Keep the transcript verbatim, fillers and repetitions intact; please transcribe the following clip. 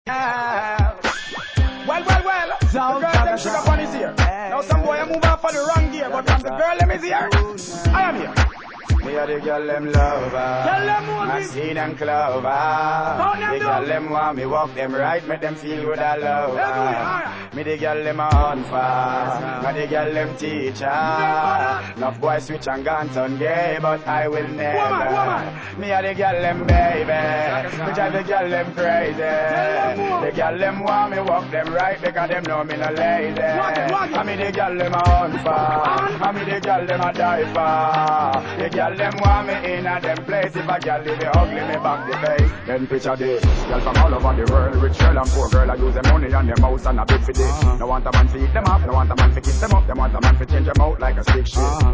Well, well, well, the girl them sugar bunnies here. Now some boy I move off for the wrong gear, but from the girl them is here, I am here. Me a the girl them lover, Tell them what Maxine and Clover. The girl them want me walk them right, make them feel good all over. Me the girl them on fire, me the girl them teacher. Enough boys switch and gone turn gay, but I will never. Woman, woman. Me a the girl them baby, me drive the girl them crazy. The girl them want me walk them right because them know me no lazy. I me the girl them on fire, I me the girl them a die for. The girl them want me in a them place. If a girl leave me ugly, me back the face. Then picture this, girl from all over the world, rich girl and poor girl, I use them money on them house and a big for this. Uh-huh. No want a man to eat them up, no want a man to kiss them up, them want a man to change them out like a stick shit. Uh-huh.